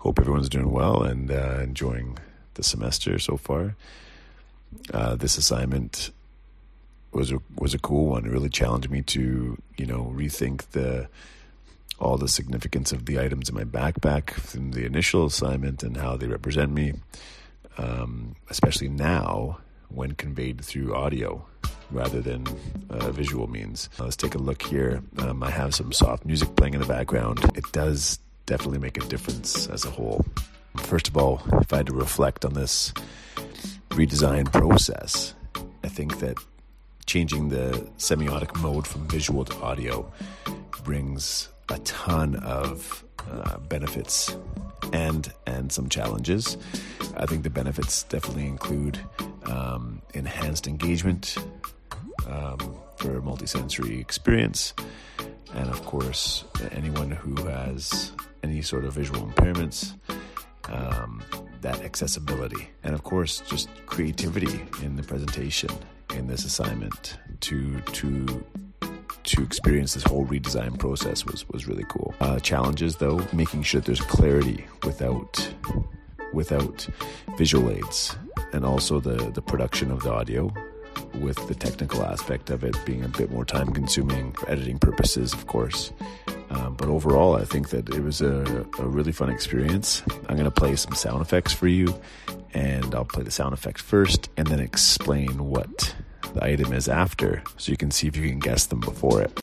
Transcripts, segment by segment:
Hope everyone's doing well and enjoying the semester so far. This assignment was a cool one. It really challenged me to, rethink all the significance of the items in my backpack from the initial assignment and how they represent me, especially now when conveyed through audio rather than visual means. Let's take a look here. I have some soft music playing in the background. It does definitely make a difference as a whole. First of all, if I had to reflect on this redesign process, I think that changing the semiotic mode from visual to audio brings a ton of benefits and some challenges. I think the benefits definitely include enhanced engagement for a multisensory experience, and of course anyone who has any sort of visual impairments, that accessibility, and of course just creativity in the presentation in this assignment to experience this whole redesign process was really cool. Challenges though, making sure that there's clarity without visual aids, and also the production of the audio with the technical aspect of it being a bit more time consuming for editing purposes, of course. But overall, I think that it was a really fun experience. I'm going to play some sound effects for you, and I'll play the sound effects first and then explain what the item is after, so you can see if you can guess them before it.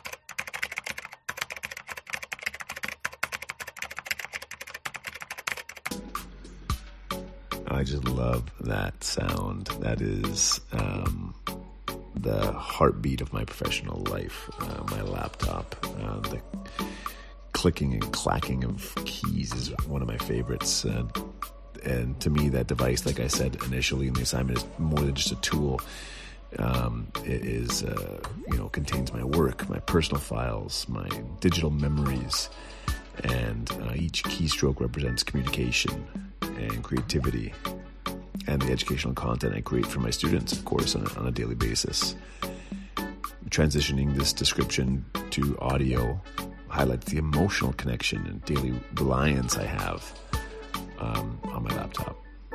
I just love that sound. That is the heartbeat of my professional life. My laptop, the clicking and clacking of keys is one of my favorites. And to me, that device, like I said initially in the assignment, is more than just a tool. It is, contains my work, my personal files, my digital memories, and each keystroke represents communication and creativity and the educational content I create for my students, of course, on a daily basis. Transitioning this description to audio highlights the emotional connection and daily reliance I have on my laptop.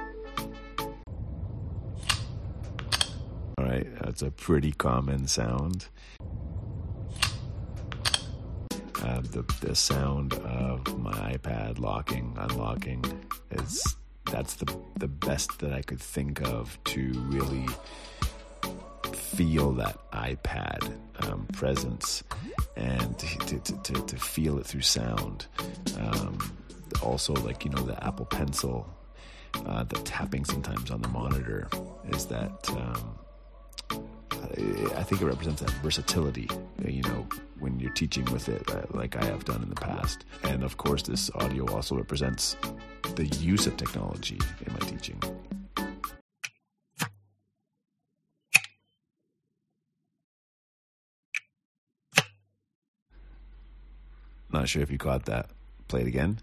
All right, that's a pretty common sound. The sound of my iPad locking, unlocking, that's the best that I could think of to really feel that iPad presence and to feel it through sound. Also, the Apple Pencil, the tapping sometimes on the monitor is that. I think it represents that versatility, when you're teaching with it, like I have done in the past. And of course, this audio also represents the use of technology in my teaching. Not sure if you caught that. Play it again.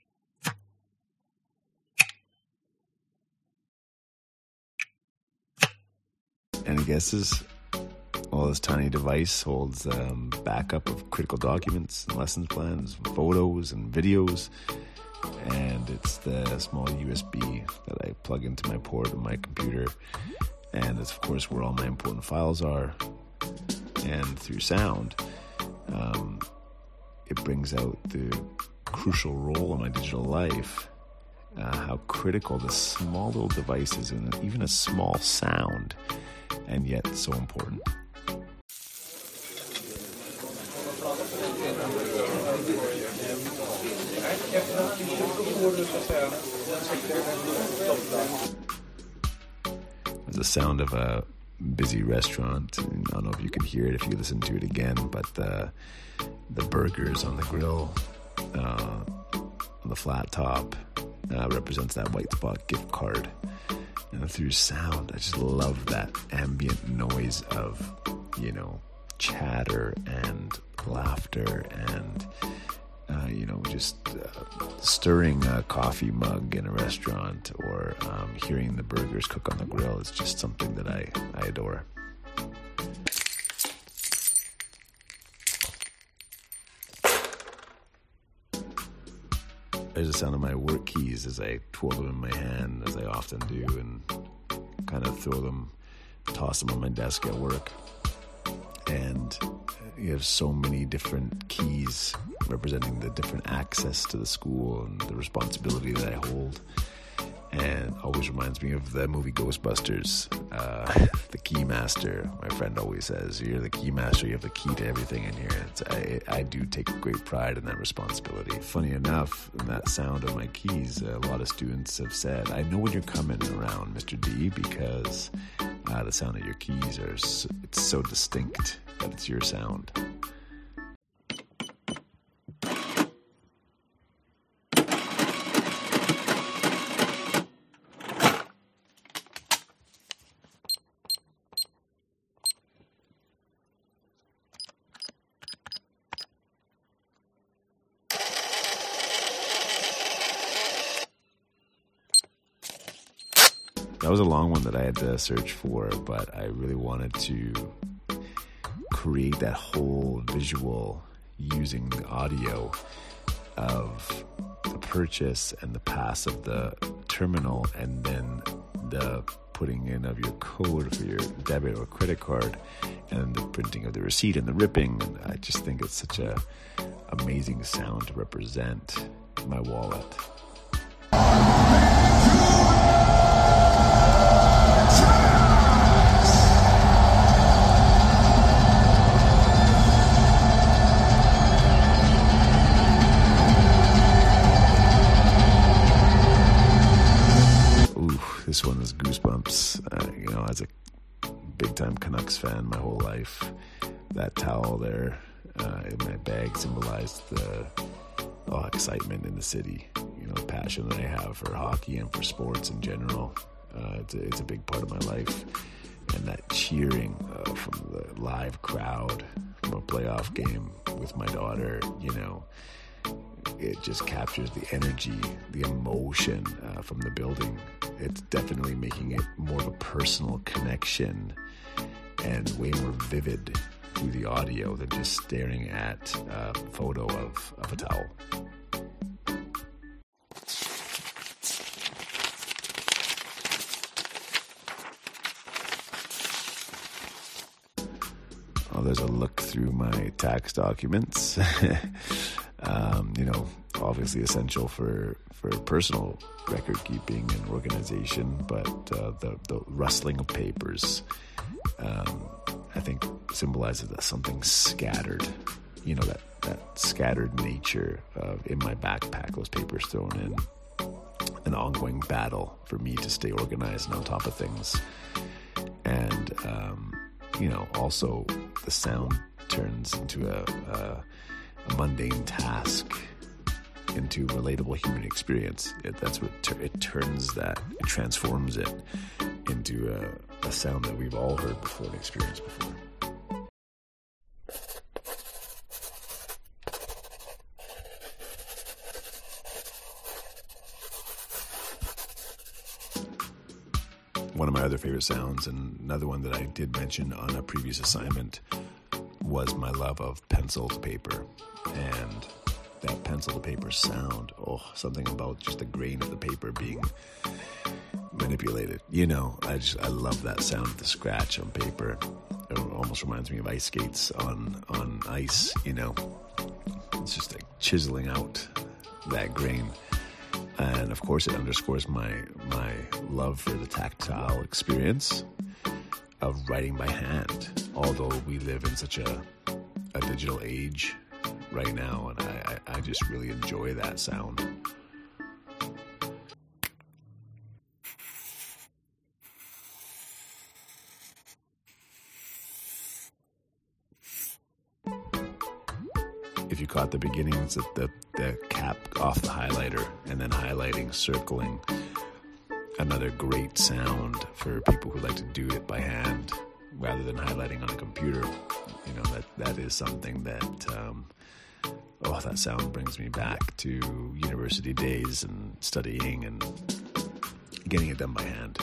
Any guesses? Well, this tiny device holds backup of critical documents, lessons plans, photos, and videos. And it's the small USB that I plug into my port of my computer. And that's, of course, where all my important files are. And through sound, it brings out the crucial role in my digital life. How critical this small little device is, and even a small sound, and yet so important. There's the sound of a busy restaurant. I don't know if you can hear it if you listen to it again, but the burgers on the grill, on the flat top, represents that White Spot gift card. And through sound, I just love that ambient noise of, chatter and laughter and, just stirring a coffee mug in a restaurant or hearing the burgers cook on the grill is just something that I adore. There's a sound of my work keys as I twirl them in my hand, as I often do, and kind of toss them on my desk at work. And you have so many different keys representing the different access to the school and the responsibility that I hold. And always reminds me of the movie Ghostbusters, the key master. My friend always says, you're the key master, you have the key to everything in here. I do take great pride in that responsibility. Funny enough, in that sound of my keys, a lot of students have said, I know when you're coming around, Mr. D, because the sound of your keys it's so distinct that it's your sound. That was a long one that I had to search for, but I really wanted to create that whole visual using the audio of the purchase and the pass of the terminal, and then the putting in of your code for your debit or credit card, and the printing of the receipt and the ripping. And I just think it's such a amazing sound to represent my wallet. This one is goosebumps. As a big-time Canucks fan my whole life, that towel there in my bag symbolized the excitement in the city. The passion that I have for hockey and for sports in general. It's a big part of my life. And that cheering from the live crowd from a playoff game with my daughter, it just captures the energy, the emotion from the building. It's definitely making it more of a personal connection and way more vivid through the audio than just staring at a photo of a towel. There's a look through my tax documents. Obviously essential for personal record keeping and organization, but the rustling of papers, I think symbolizes that something scattered, that scattered nature in my backpack, those papers thrown in, an ongoing battle for me to stay organized and on top of things. And, also the sound turns into a mundane task into relatable human experience. That's what it transforms it into a sound that we've all heard before and experienced before. One of my other favorite sounds, and another one that I did mention on a previous assignment, was my love of pencil to paper. And that pencil to paper sound, something about just the grain of the paper being manipulated. I love that sound of the scratch on paper. It almost reminds me of ice skates on ice, It's just like chiseling out that grain. And of course it underscores my love for the tactile experience of writing by hand, although we live in such a digital age right now, and I just really enjoy that sound. If you caught the beginning, it's the cap off the highlighter and then highlighting, circling. Another great sound for people who like to do it by hand rather than highlighting on a computer. That is something that, that sound brings me back to university days and studying and getting it done by hand.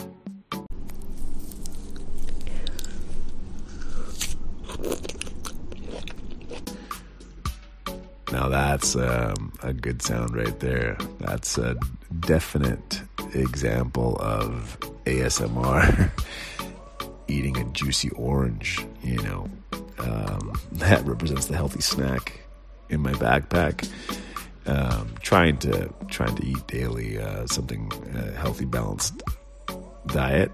Now that's a good sound right there. That's a definite example of ASMR. Eating a juicy orange, that represents the healthy snack in my backpack. Trying to eat daily something healthy, balanced diet,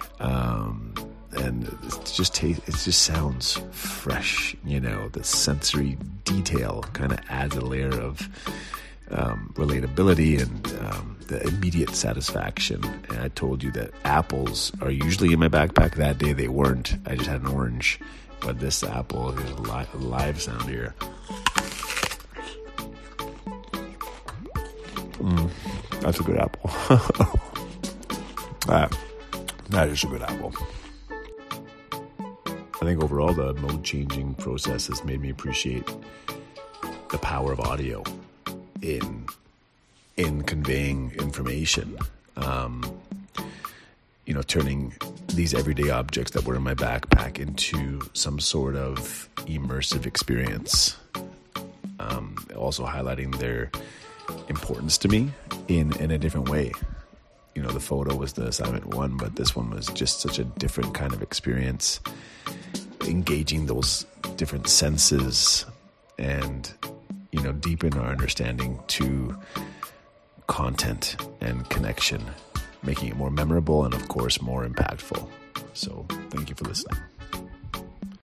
and it just sounds fresh. The sensory detail kind of adds a layer of relatability and the immediate satisfaction. And I told you that apples are usually in my backpack. That day they weren't. I just had an orange, but this apple, here's a live sound here. That's a good apple. That is a good apple. I think overall the mode changing process has made me appreciate the power of audio in conveying information. Turning these everyday objects that were in my backpack into some sort of immersive experience. Also highlighting their importance to me in a different way. The photo was the assignment one, but this one was just such a different kind of experience, engaging those different senses and deepen our understanding to content and connection, making it more memorable and of course more impactful. So thank you for listening.